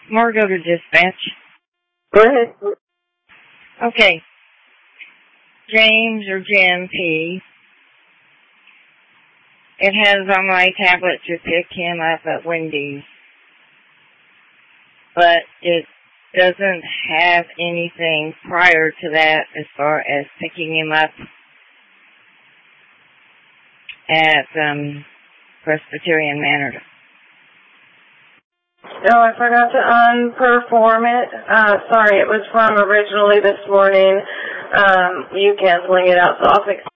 Margo to dispatch. Go ahead. Okay. James or Jim P. It has on my tablet to pick him up at Wendy's, but it doesn't have anything prior to that as far as picking him up at Presbyterian Manor. No, I forgot to unperform it. Sorry, it was from originally this morning. You canceling it out, so I'll fix it.